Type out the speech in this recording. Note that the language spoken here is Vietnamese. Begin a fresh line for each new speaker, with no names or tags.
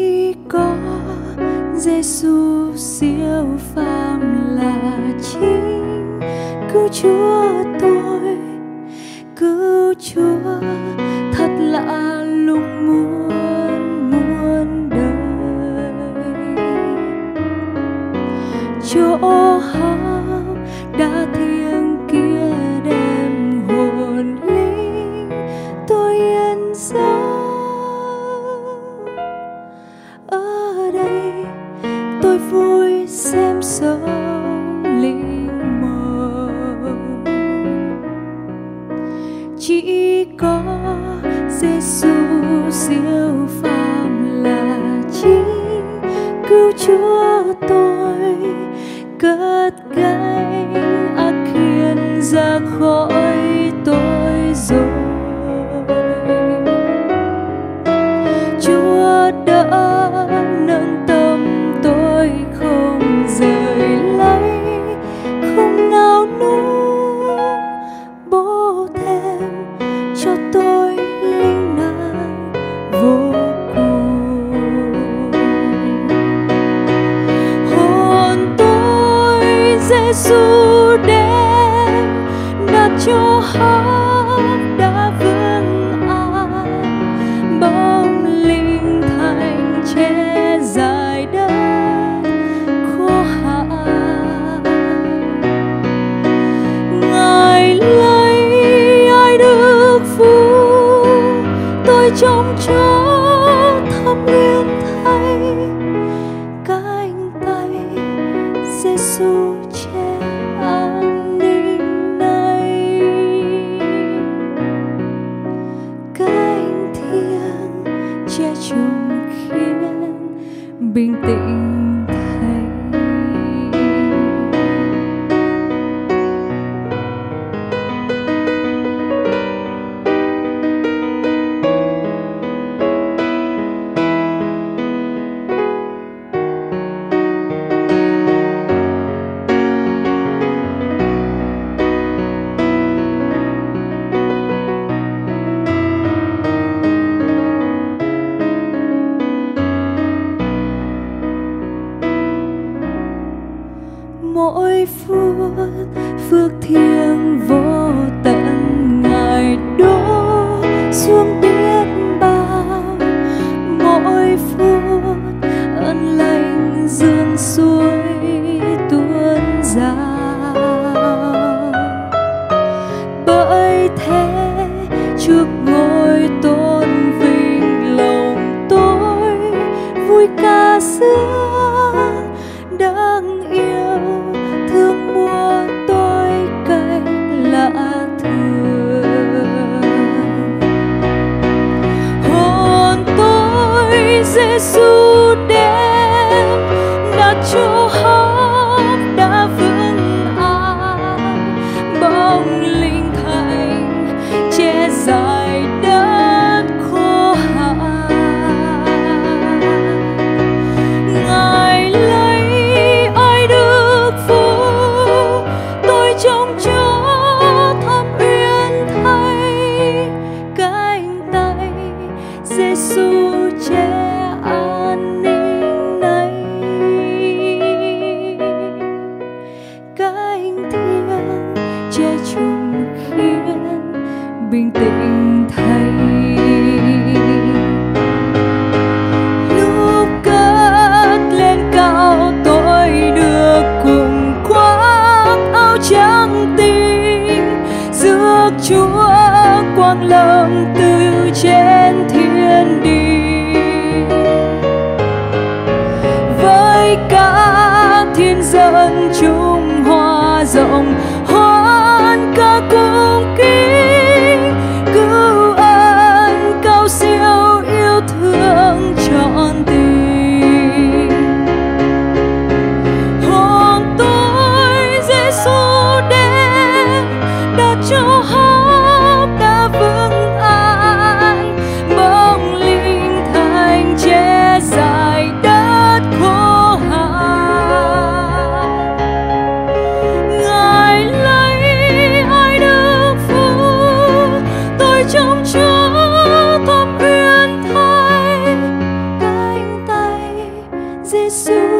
có Giêsu siêu phàm là chính cứu Chúa tôi, cứu Chúa thật lạ lùng muôn muôn đời. Chỗ hấp đã thiêng kia đem hồn linh tôi yên giấc. Ở đây tôi vui xem sống linh màu, chỉ có Giêsu siêu phàm là chính cứu Chúa tôi, cất gánh ác khiến ra khỏi tôi rồi. Chúa đã nâng tâm tôi không rời lấy, không nào nung bố thêm cho tôi linh năng vô cùng. Hồn tôi Giêsu đem đặt cho hấp đã vững an, bóng linh thành che dài đất khô hạn. Ngài lấy ai đức phúc tôi trông cho thâm uyên thay, cánh tay Giêsu che an ninh này, cánh thiêng che chùng khiến bình tĩnh thay. Mỗi phút phước thiêng vô tận Ngài đổ xuống biết bao, mỗi phút ơn lành dương suối tuôn rào. Bởi thế trước ngôi tôn vinh lòng tôi vui ca sướng, đáng yêu thương mua tôi cách lạ thường. Hồn tôi Giêsu đem đặt cho hấp đã vững an, bóng linh thành che dài đất khô hạn. Ngài lấy ai đức phúc tôi trông cho thâm uyên thay, cánh tay Giêsu che an ninh này, cánh thiêng che chùng khiến bình tĩnh thay. Lúc cất lên cao tôi được cùng khoác áo trắng tinh, rước Chúa quang lâm từ trên thiên đình. Với cả thiên dân chung hòa rộng hoan ca cung kính, cứu ân cao siêu yêu thương trọn tình. Hồn tôi Giêsu đem đặt cho hấp đã vững an, bóng linh thành che dài đất khô hạn. Giêsu.